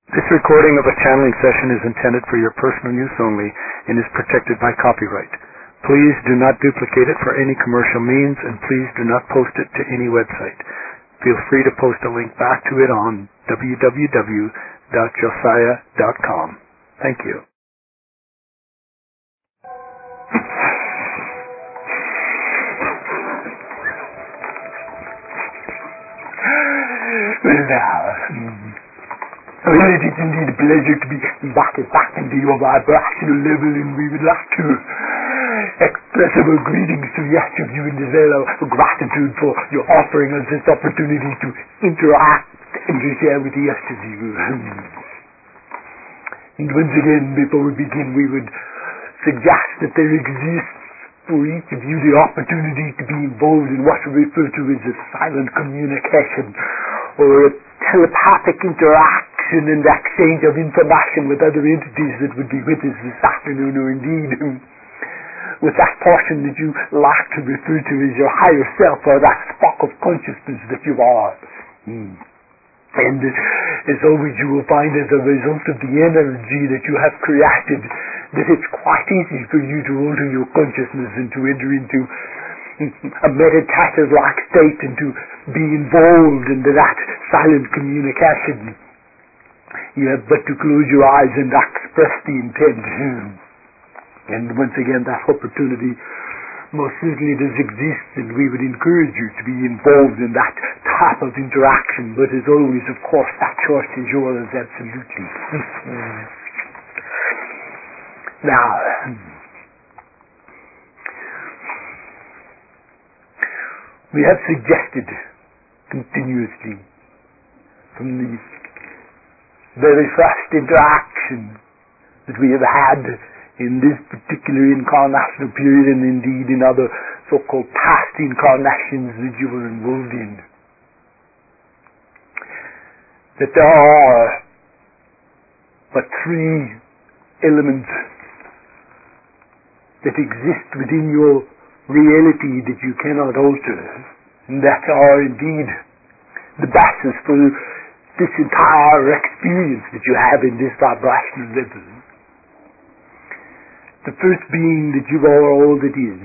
This recording of a channeling session is intended for your personal use only and is protected by copyright. Please do not duplicate it for any commercial means, and please do not post it to any website. Feel free to post a link back to it on www.josiah.com. Thank you. Well now, well, it is indeed a pleasure to be invited back into your vibrational level, and we would like to express our greetings to each of you and as well our gratitude for your offering us this opportunity to interact and to share with each of you. And once again, before we begin, we would suggest that there exists for each of you the opportunity to be involved in what we refer to as a silent communication, or a telepathic interaction and exchange of information with other entities that would be with us this afternoon, or indeed with that portion that you like to refer to as your higher self, or that spark of consciousness that you are. And as always, you will find as a result of the energy that you have created that it's quite easy for you to alter your consciousness and to enter into a meditative-like state and to be involved in that silent communication. You have but to close your eyes and express the intent. And once again, that opportunity most certainly does exist, and we would encourage you to be involved in that type of interaction. But as always, of course, that choice is yours, absolutely. Now, we have suggested continuously from the very first interaction that we have had in this particular incarnational period, and indeed in other so-called past incarnations that you were involved in, that there are but three elements that exist within your reality that you cannot alter, and that are indeed the basis for this entire experience that you have in this vibrational level. The first being that you are all that is.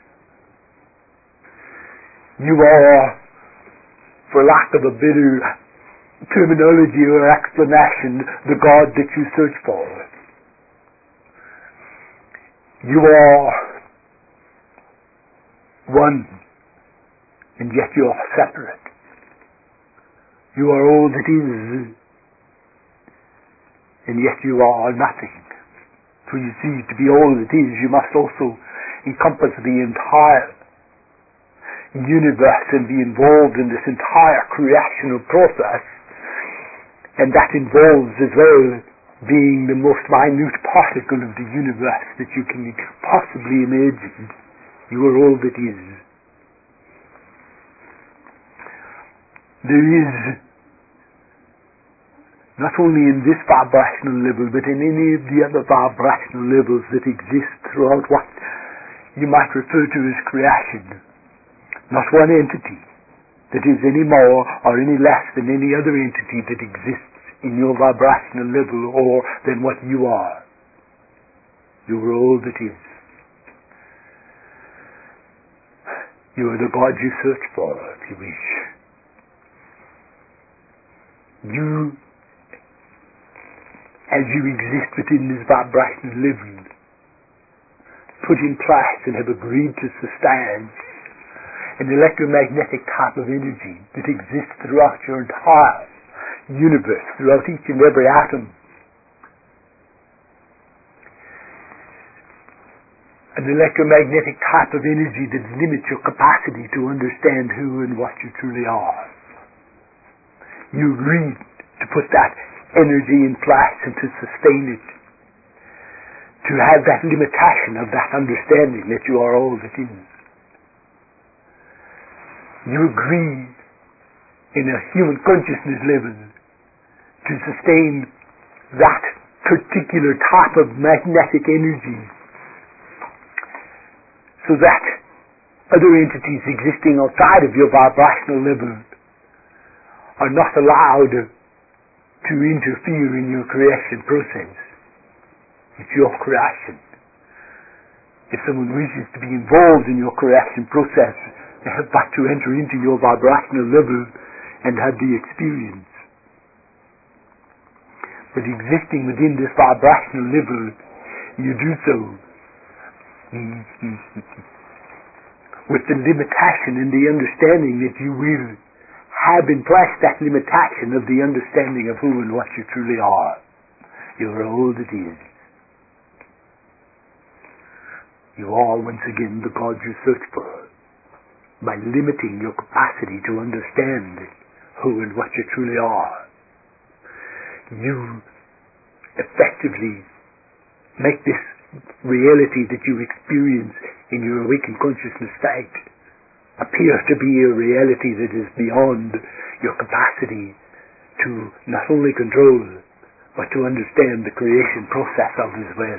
You are, for lack of a better terminology or explanation, the God that you search for. You are one, and yet you are separate. You are all that is, and yet you are nothing. For you see, to be all that is, you must also encompass the entire universe and be involved in this entire creational process, and that involves as well being the most minute particle of the universe that you can possibly imagine. You are all that is. There is, not only in this vibrational level, but in any of the other vibrational levels that exist throughout what you might refer to as creation, not one entity that is any more or any less than any other entity that exists in your vibrational level or than what you are. You are all that is. You are the God you search for, if you wish. You, as you exist within this vibrational level, put in place and have agreed to sustain an electromagnetic type of energy that exists throughout your entire universe, throughout each and every atom. An electromagnetic type of energy that limits your capacity to understand who and what you truly are. You agreed to put that energy in place and to sustain it, to have that limitation of that understanding that you are all that is. You agree in a human consciousness level to sustain that particular type of magnetic energy, so that other entities existing outside of your vibrational level are not allowed to interfere in your creation process. It's your creation. If someone wishes to be involved in your creation process, they have got to enter into your vibrational level and have the experience. But existing within this vibrational level, you do so with the limitation and the understanding that you will have in place that limitation of the understanding of who and what you truly are. You are all that is. You are once again the God you search for. By limiting your capacity to understand who and what you truly are, you effectively make this reality that you experience in your awakened consciousness state appear to be a reality that is beyond your capacity to not only control but to understand the creation process of as well.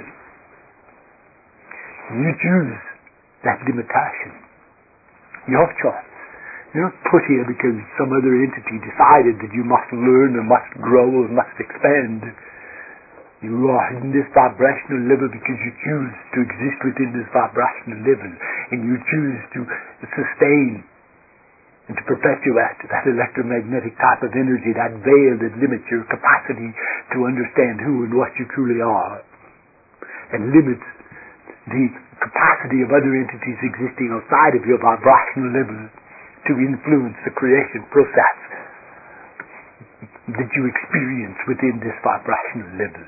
You choose that limitation. Your choice. You're not put here because some other entity decided that you must learn and must grow and must expand. You are in this vibrational level because you choose to exist within this vibrational level, and you choose to sustain and to perpetuate that electromagnetic type of energy, that veil that limits your capacity to understand who and what you truly are, and limits the capacity of other entities existing outside of your vibrational level to influence the creation process that you experience within this vibrational level.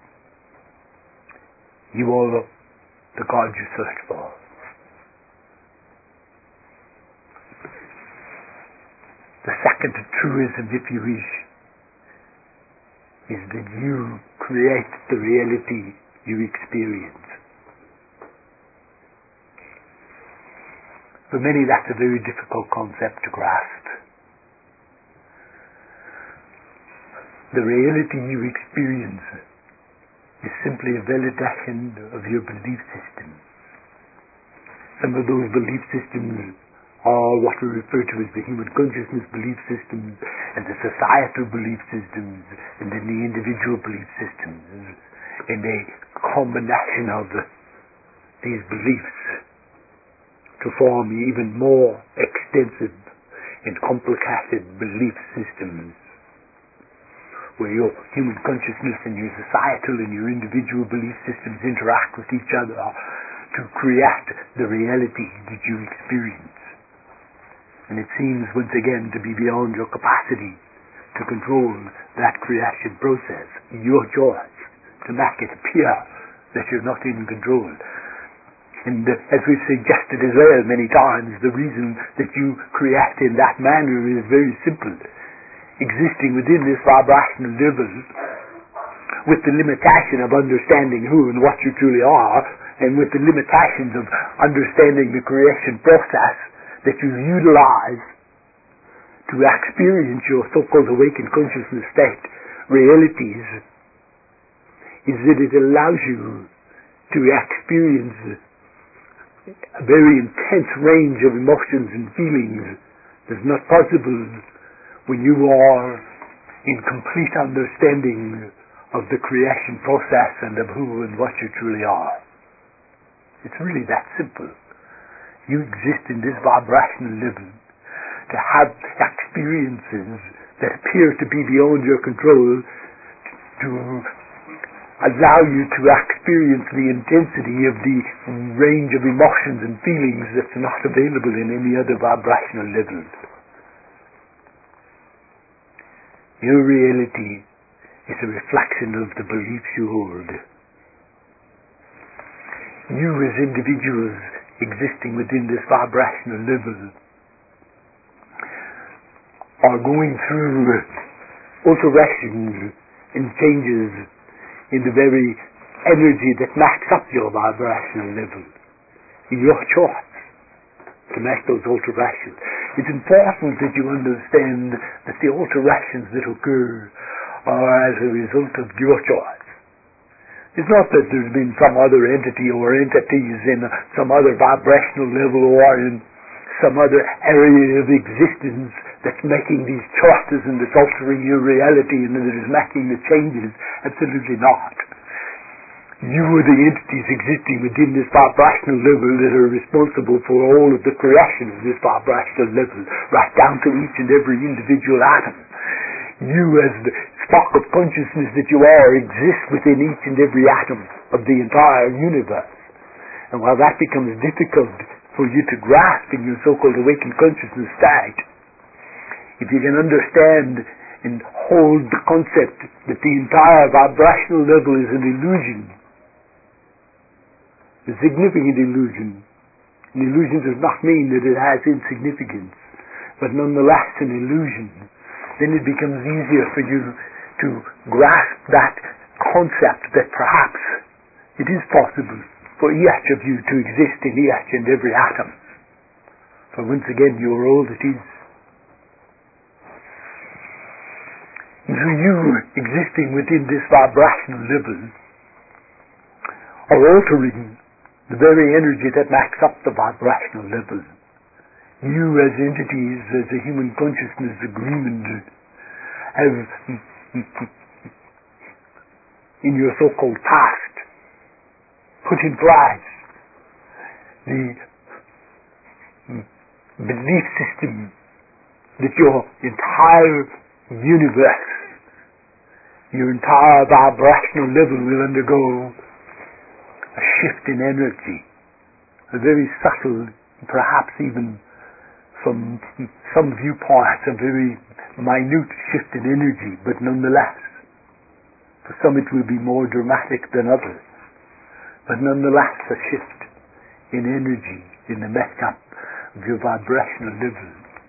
You are the God you search for. The second truism, if you wish, is that you create the reality you experience. For many, that's a very difficult concept to grasp. The reality you experience is simply a validation of your belief system. Some of those belief systems are what we refer to as the human consciousness belief systems, and the societal belief systems, and then the individual belief systems, and a combination of these beliefs to form even more extensive and complicated belief systems, where your human consciousness and your societal and your individual belief systems interact with each other to create the reality that you experience. And it seems once again to be beyond your capacity to control that creation process. Your choice to make it appear that you're not in control. And as we've suggested as well many times, the reason that you create in that manner is very simple. Existing within this vibrational level with the limitation of understanding who and what you truly are, and with the limitations of understanding the creation process that you utilize to experience your so-called awakened consciousness state realities, is that it allows you to experience a very intense range of emotions and feelings that's not possible when you are in complete understanding of the creation process and of who and what you truly are. It's really that simple. You exist in this vibrational level to have experiences that appear to be beyond your control, to allow you to experience the intensity of the range of emotions and feelings that's not available in any other vibrational level. Your reality is a reflection of the beliefs you hold. You as individuals existing within this vibrational level are going through alterations and changes in the very energy that makes up your vibrational level. Your choice to make those alterations. It's important that you understand that the alterations that occur are as a result of your choice. It's not that there's been some other entity or entities in some other vibrational level or in some other area of existence that's making these choices and that's altering your reality and that is making the changes. Absolutely not. You are the entities existing within this vibrational level that are responsible for all of the creation of this vibrational level, right down to each and every individual atom. You, as the spark of consciousness that you are, exist within each and every atom of the entire universe. And while that becomes difficult for you to grasp in your so-called awakened consciousness state, if you can understand and hold the concept that the entire vibrational level is an illusion, a significant illusion. An illusion does not mean that it has insignificance, but nonetheless an illusion. Then it becomes easier for you to grasp that concept that perhaps it is possible for each of you to exist in each and every atom. For once again, you are all that is. And so you, existing within this vibrational level, are altering the very energy that makes up the vibrational level. You as entities, as a human consciousness agreement, have in your so-called past put in place the belief system that your entire universe, your entire vibrational level will undergo a shift in energy, a very subtle, perhaps even from some viewpoints, a very minute shift in energy, but nonetheless, for some it will be more dramatic than others, but nonetheless a shift in energy, in the makeup of your vibrational level.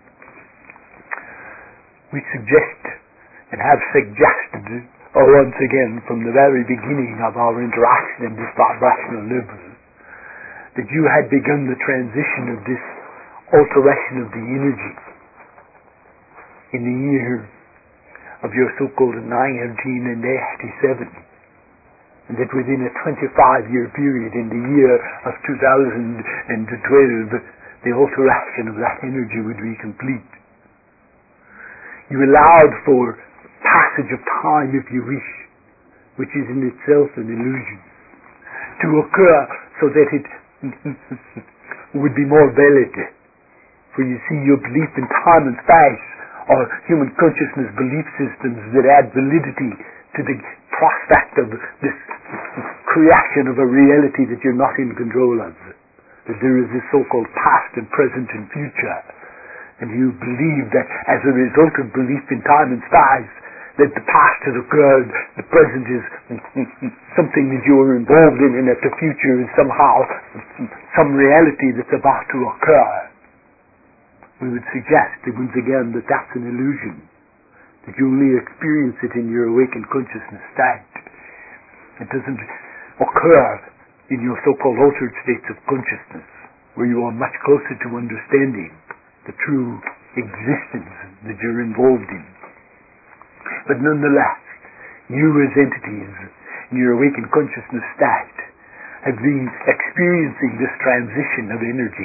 We suggest and have suggested once again from the very beginning of our interaction in this vibrational level that you had begun the transition of this alteration of the energy in the year of your so-called 1987, and that within a 25-year period in the year of 2012 the alteration of that energy would be complete. You allowed for passage of time, if you wish, which is in itself an illusion, to occur so that it would be more valid. For you see, your belief in time and space are human consciousness belief systems that add validity to the prospect of this creation of a reality that you're not in control of. That there is this so-called past and present and future. And you believe that as a result of belief in time and space, that the past has occurred, the present is something that you are involved in, and that the future is somehow some reality that's about to occur. We would suggest that once again that that's an illusion, that you only experience it in your awakened consciousness state. It doesn't occur in your so-called altered states of consciousness, where you are much closer to understanding the true existence that you're involved in. But nonetheless, you as entities in your awakened consciousness state have been experiencing this transition of energy.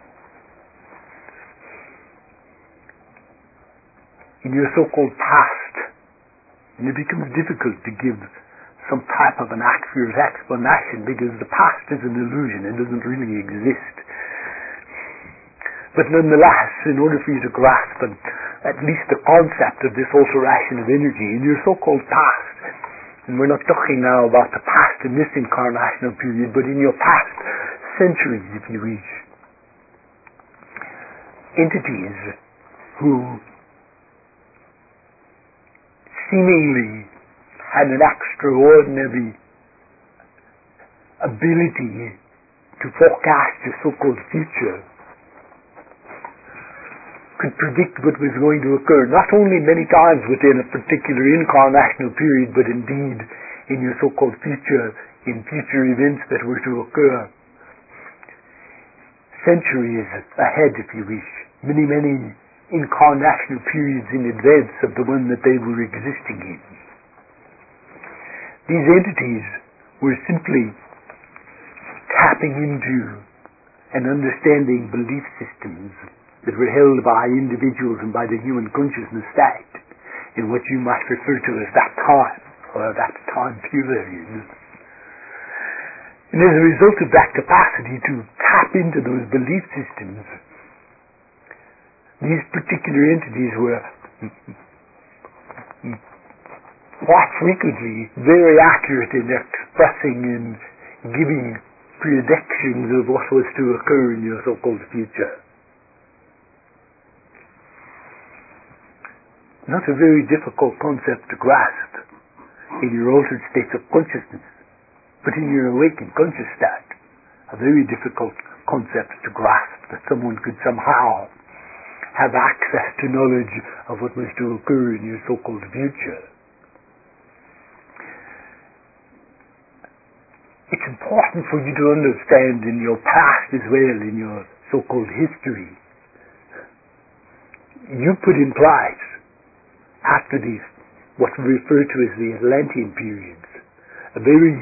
In your so-called past, and it becomes difficult to give some type of an accurate explanation because the past is an illusion, it doesn't really exist. But nonetheless, in order for you to grasp at least the concept of this alteration of energy in your so-called past, and we're not talking now about the past in this incarnational period, but in your past centuries, if you wish, entities who seemingly had an extraordinary ability to forecast your so-called future, could predict what was going to occur, not only many times within a particular incarnational period, but indeed in your so-called future, in future events that were to occur centuries ahead, if you wish, many, many incarnational periods in advance of the one that they were existing in. These entities were simply tapping into and understanding belief systems that were held by individuals and by the human consciousness state in what you might refer to as that time, or that time period. And as a result of that capacity to tap into those belief systems, these particular entities were quite frequently very accurate in expressing and giving predictions of what was to occur in your so-called future. Not a very difficult concept to grasp in your altered states of consciousness, but in your awakened conscious state, a very difficult concept to grasp, that someone could somehow have access to knowledge of what was to occur in your so-called future. It's important for you to understand in your past as well, in your so-called history, you put in place, after these, what we refer to as the Atlantean periods, a very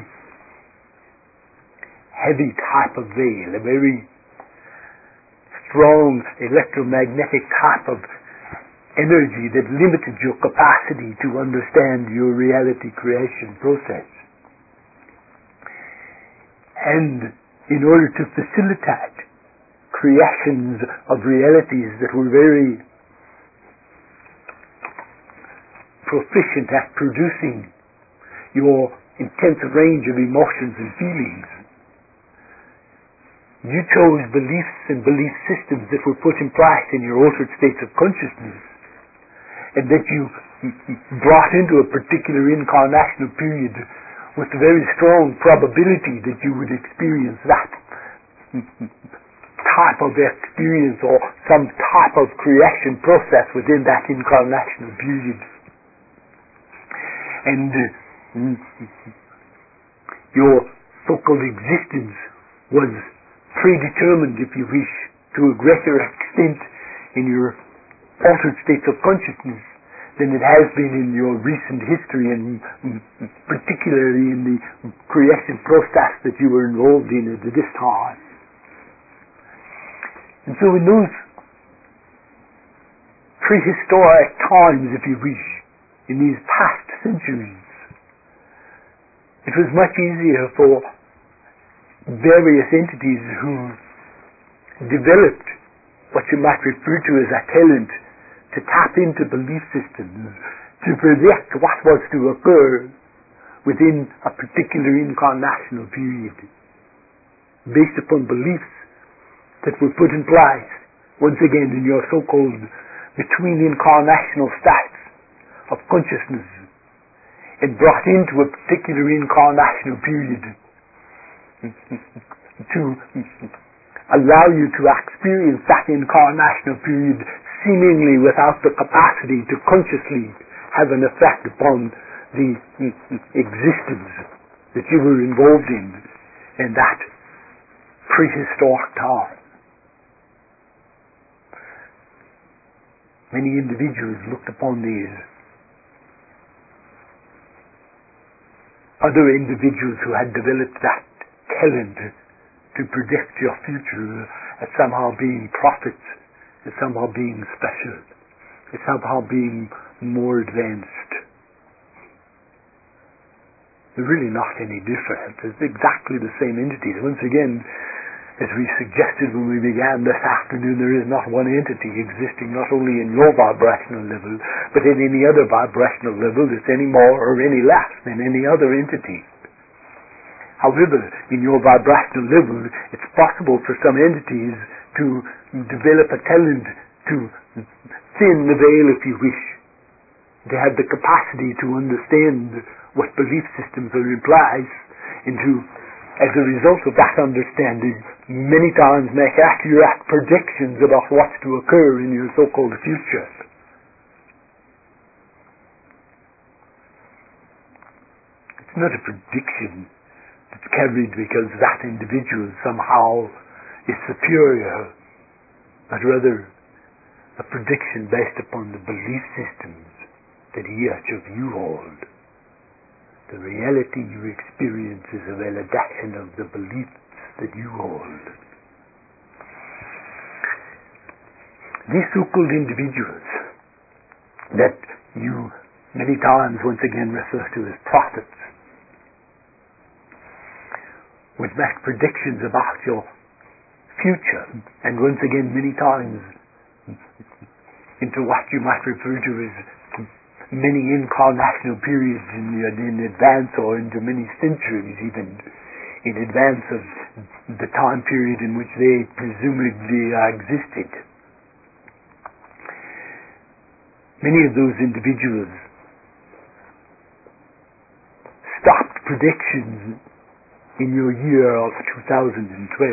heavy type of veil, a very strong electromagnetic type of energy that limited your capacity to understand your reality creation process. And in order to facilitate creations of realities that were very proficient at producing your intense range of emotions and feelings, you chose beliefs and belief systems that were put in place in your altered states of consciousness, and that you brought into a particular incarnational period with a very strong probability that you would experience that type of experience or some type of creation process within that incarnational period. And your so-called existence was predetermined, if you wish, to a greater extent in your altered states of consciousness than it has been in your recent history, and particularly in the creation process that you were involved in at this time. And so in those prehistoric times, if you wish, in these past centuries, it was much easier for various entities who developed what you might refer to as a talent to tap into belief systems, to predict what was to occur within a particular incarnational period, based upon beliefs that were put in place, once again, in your so-called between incarnational states of consciousness, and brought into a particular incarnational period to allow you to experience that incarnational period seemingly without the capacity to consciously have an effect upon the existence that you were involved in that prehistoric time. Many individuals looked upon these other individuals who had developed that talent to predict your future as somehow being prophets, as somehow being special, as somehow being more advanced. They're really not any different. It's exactly the same entities. Once again, as we suggested when we began this afternoon, there is not one entity existing not only in your vibrational level, but in any other vibrational level that's any more or any less than any other entity. However, in your vibrational level, it's possible for some entities to develop a talent to thin the veil, if you wish, to have the capacity to understand what belief systems are in place, and to, as a result of that understanding, many times make accurate predictions about what's to occur in your so-called future. It's not a prediction that's carried because that individual somehow is superior, but rather a prediction based upon the belief systems that each of you hold. The reality you experience is a validation of the beliefs that you hold. These so-called individuals that you many times once again refer to as prophets, would make predictions about your future, and once again many times into what you might refer to as many incarnational periods in advance, or into many centuries even in advance of the time period in which they presumably existed. Many of those individuals stopped predictions in your year of 2012.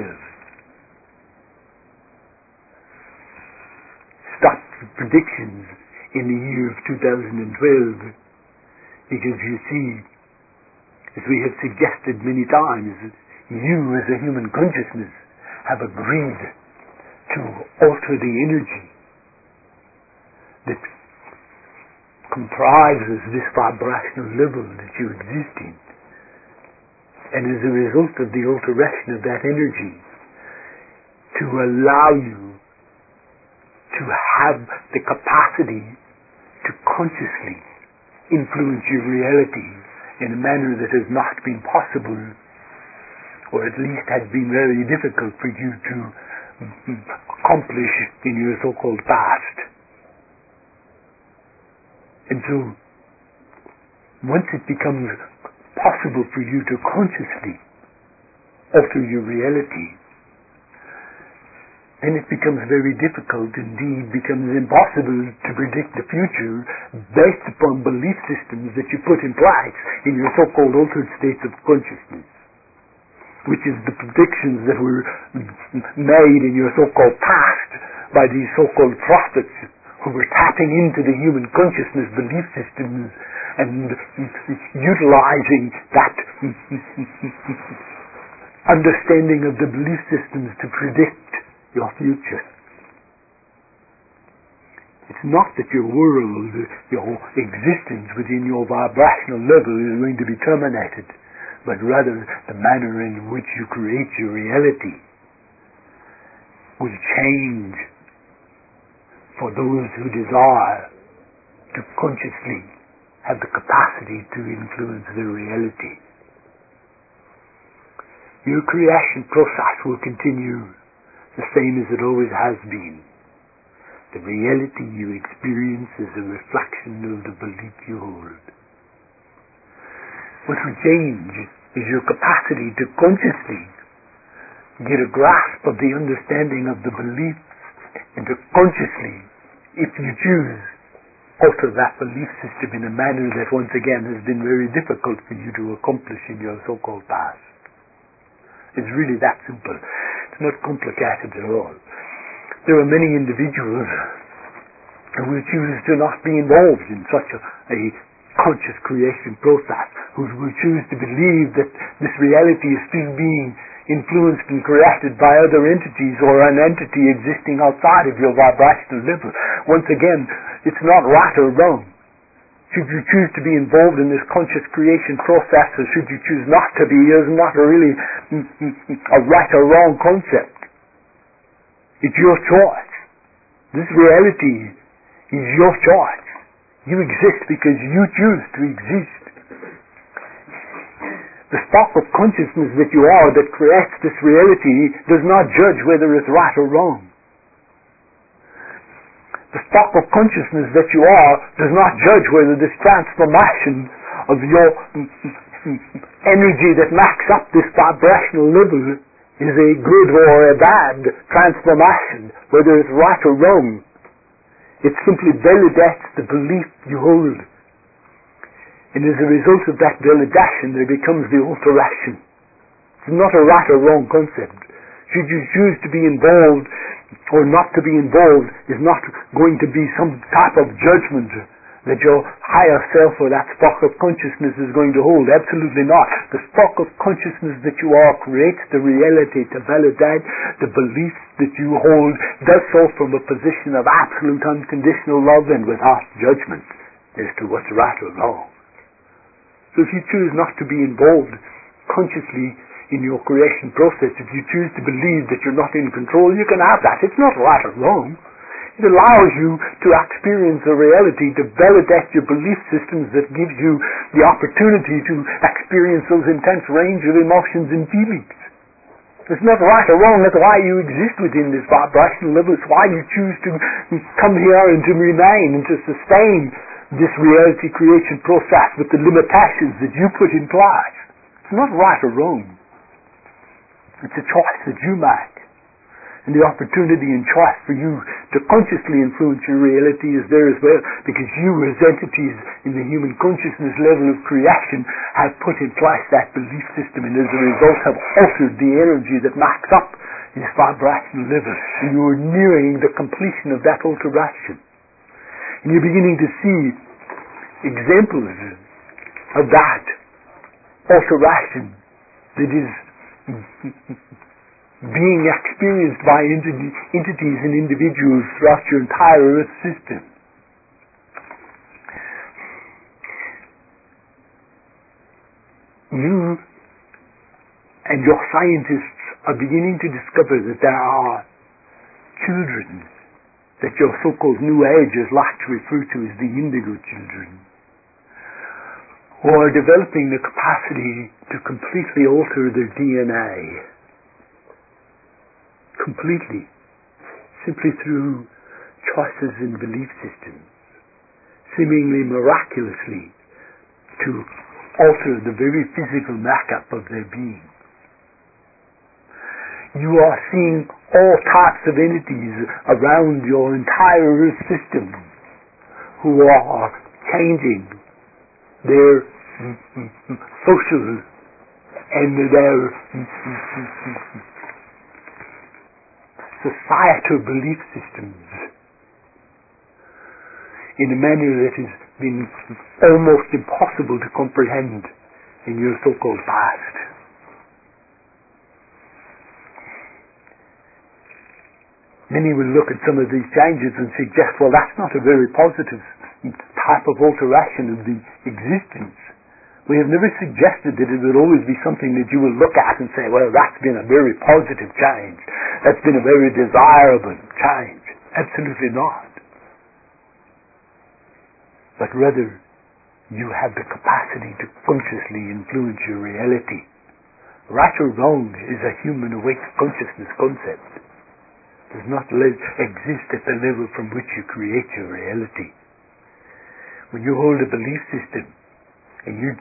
Stopped predictions in the year of 2012 because you see, as we have suggested many times, you as a human consciousness have agreed to alter the energy that comprises this vibrational level that you exist in. And as a result of the alteration of that energy, to allow you to have the capacity to consciously influence your reality in a manner that has not been possible, or at least has been very difficult for you to accomplish in your so-called past. And so, once it becomes possible for you to consciously alter your reality, then it becomes very difficult, indeed becomes impossible to predict the future based upon belief systems that you put in place in your so-called altered states of consciousness, which is the predictions that were made in your so-called past by these so-called prophets who were tapping into the human consciousness belief systems and utilizing that understanding of the belief systems to predict your future. It's not that your world, your existence within your vibrational level is going to be terminated, but rather the manner in which you create your reality will change for those who desire to consciously have the capacity to influence their reality. Your creation process will continue the same as it always has been. The reality you experience is a reflection of the belief you hold. What will change is your capacity to consciously get a grasp of the understanding of the belief, and to consciously, if you choose, alter that belief system in a manner that once again has been very difficult for you to accomplish in your so-called past. It's really that simple. It's not complicated at all. There are many individuals who will choose to not be involved in such a conscious creation process, who will choose to believe that this reality is still being influenced and created by other entities, or an entity existing outside of your vibrational level. Once again, it's not right or wrong. Should you choose to be involved in this conscious creation process, or should you choose not to be, is not really a right or wrong concept. It's your choice. This reality is your choice. You exist because you choose to exist. The stock of consciousness that you are that creates this reality does not judge whether it's right or wrong. The stock of consciousness that you are does not judge whether this transformation of your energy that makes up this vibrational level is a good or a bad transformation, whether it's right or wrong. It simply validates the belief you hold. And as a result of that validation, there becomes the alteration. It's not a right or wrong concept. Should you choose to be involved or not to be involved is not going to be some type of judgment that your higher self or that stock of consciousness is going to hold. Absolutely not. The stock of consciousness that you are creates the reality to validate the beliefs that you hold, does so from a position of absolute unconditional love and without judgment as to what's right or wrong. So if you choose not to be involved consciously in your creation process, if you choose to believe that you're not in control, you can have that. It's not right or wrong. It allows you to experience a reality, to validate your belief systems, that gives you the opportunity to experience those intense range of emotions and feelings. It's not right or wrong. That's why you exist within this vibrational level. It's why you choose to come here and to remain and to sustain this reality creation process with the limitations that you put in place. It's not right or wrong. It's a choice that you make. And the opportunity and choice for you to consciously influence your reality is there as well, because you as entities in the human consciousness level of creation have put in place that belief system, and as a result have altered the energy that makes up this vibrational level. And you are nearing the completion of that alteration. And you're beginning to see examples of that alteration that is being experienced by entities and individuals throughout your entire Earth system. You and your scientists are beginning to discover that there are children that your so-called New Agers like to refer to as the indigo children, who are developing the capacity to completely alter their DNA. Completely, simply through choices in belief systems, seemingly miraculously to alter the very physical makeup of their being. You are seeing all types of entities around your entire Earth system who are changing their social and their societal belief systems in a manner that has been almost impossible to comprehend in your so-called past. Many will look at some of these changes and suggest, well, that's not a very positive type of alteration of the existence. We have never suggested that it would always be something that you will look at and say, well, that's been a very positive change. That's been a very desirable change. Absolutely not. But rather, you have the capacity to consciously influence your reality. Right or wrong is a human awake consciousness concept. It does not exist at the level from which you create your reality. When you hold a belief system, and you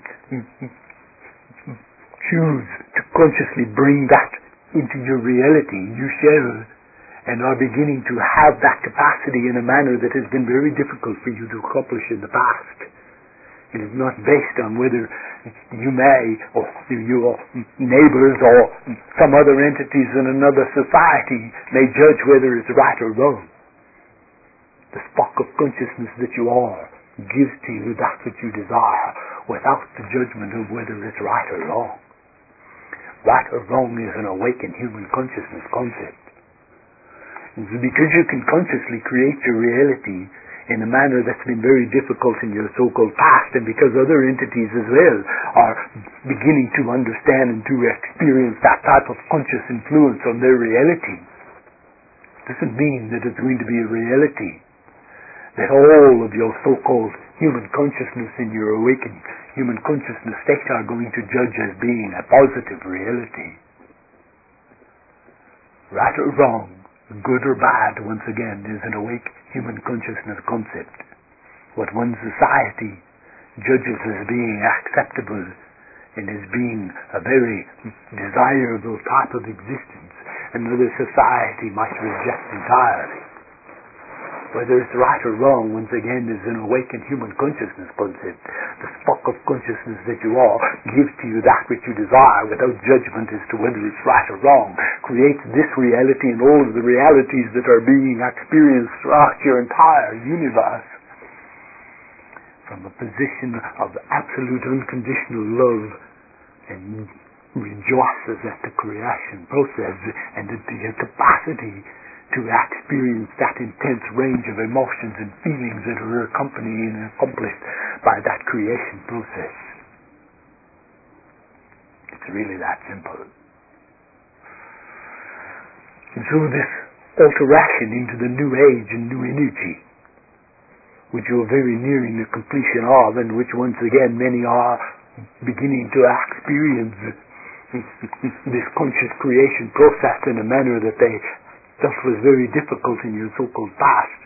choose to consciously bring that into your reality, you shall and are beginning to have that capacity in a manner that has been very difficult for you to accomplish in the past. It is not based on whether you may, or your neighbors or some other entities in another society may judge whether it's right or wrong. The spark of consciousness that you are gives to you that which you desire without the judgment of whether it's right or wrong. Right or wrong is an awakened human consciousness concept. And so because you can consciously create your reality in a manner that's been very difficult in your so-called past, and because other entities as well are beginning to understand and to experience that type of conscious influence on their reality, doesn't mean that it's going to be a reality that all of your so-called human consciousness in your awakened human consciousness state are going to judge as being a positive reality. Right or wrong, good or bad, once again, is an awake human consciousness concept. What one society judges as being acceptable and as being a very desirable type of existence, another society might reject entirely. Whether it's right or wrong, once again, is an awakened human consciousness concept. The spark of consciousness that you are gives to you that which you desire without judgment as to whether it's right or wrong. Creates this reality and all of the realities that are being experienced throughout your entire universe from a position of absolute unconditional love, and rejoices at the creation process and at the capacity to experience that intense range of emotions and feelings that are accompanied and accomplished by that creation process. It's really that simple. And so this alteration into the new age and new energy, which you're very nearing the completion of, and which once again many are beginning to experience this conscious creation process in a manner that they felt was very difficult in your so-called past.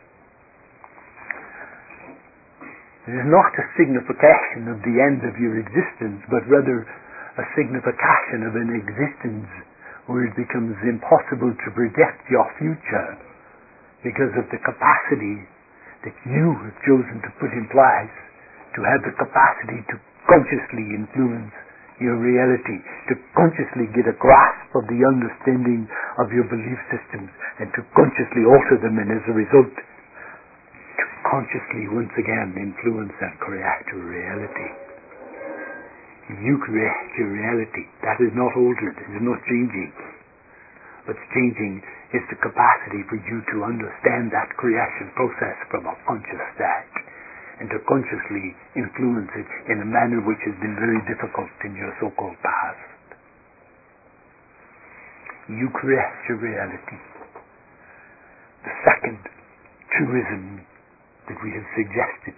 It is not a signification of the end of your existence, but rather a signification of an existence where it becomes impossible to predict your future because of the capacity that you have chosen to put in place to have the capacity to consciously influence your reality, to consciously get a grasp of the understanding of your belief systems and to consciously alter them, and as a result to consciously once again influence and create your reality. You create your reality. That is not altered, it is not changing. What's changing is the capacity for you to understand that creation process from a conscious state and to consciously influence it in a manner which has been very difficult in your so-called past. You create your reality. The second truism that we have suggested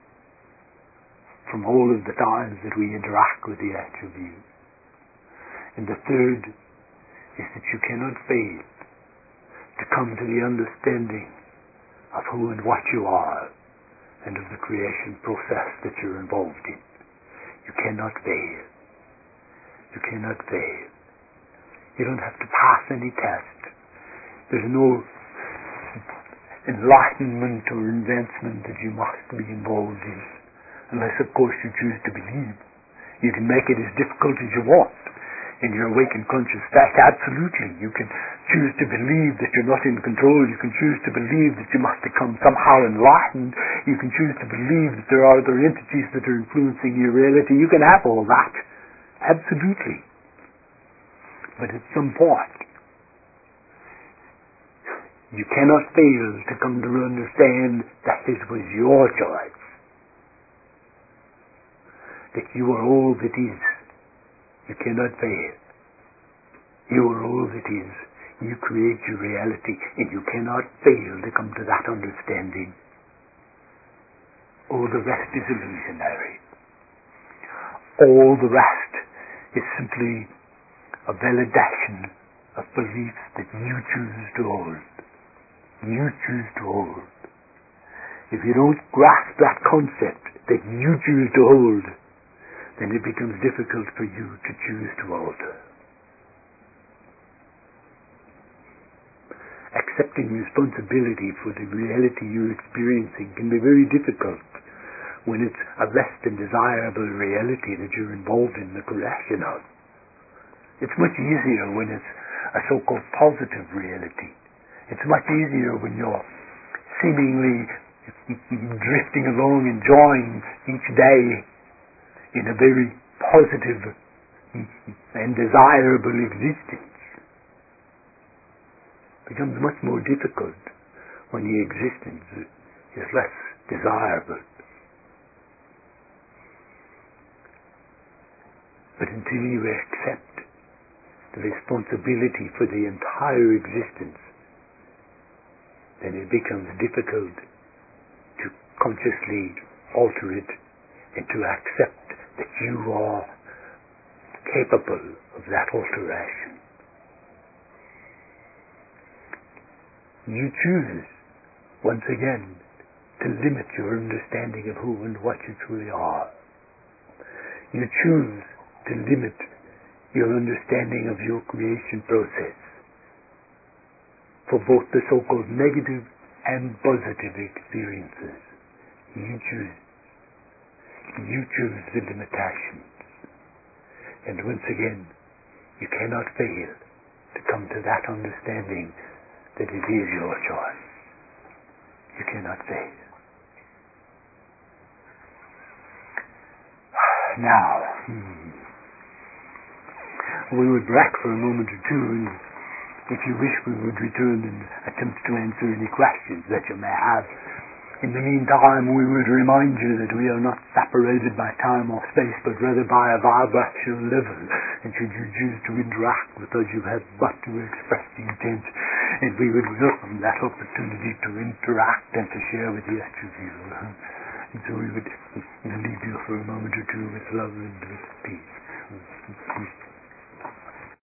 from all of the times that we interact with the actual view. And the third is that you cannot fail to come to the understanding of who and what you are and of the creation process that you're involved in. You cannot fail. You cannot fail. You don't have to pass any test. There's no enlightenment or advancement that you must be involved in, unless of course you choose to believe. You can make it as difficult as you want in your awakened conscious state. Absolutely. You can choose to believe that you're not in control. You can choose to believe that you must become somehow enlightened. You can choose to believe that there are other entities that are influencing your reality. You can have all that. Absolutely. But at some point, you cannot fail to come to understand that it was your choice. That you are all that is. You cannot fail. You are all that is. You create your reality, and you cannot fail to come to that understanding. All the rest is illusionary. All the rest is simply a validation of beliefs that you choose to hold. You choose to hold. If you don't grasp that concept that you choose to hold, then it becomes difficult for you to choose to alter. Accepting responsibility for the reality you're experiencing can be very difficult when it's a less than desirable reality that you're involved in the creation of. It's much easier when it's a so-called positive reality. It's much easier when you're seemingly drifting along, enjoying each day in a very positive and desirable existence. It becomes much more difficult when the existence is less desirable. But until you accept the responsibility for the entire existence, then it becomes difficult to consciously alter it and to accept that you are capable of that alteration. You choose, once again, to limit your understanding of who and what you truly are. You choose to limit your understanding of your creation process for both the so-called negative and positive experiences. You choose. You choose the limitations. And once again, you cannot fail to come to that understanding that it is your choice. You cannot fail. Now, we would break for a moment or two, and if you wish, we would return and attempt to answer any questions that you may have. In the meantime, we would remind you that we are not separated by time or space, but rather by a vibrational level. And should you choose to interact with us, you have but to express the intent And we would welcome that opportunity to interact and to share with the rest of you. And so we would leave you for a moment or two with love and with peace.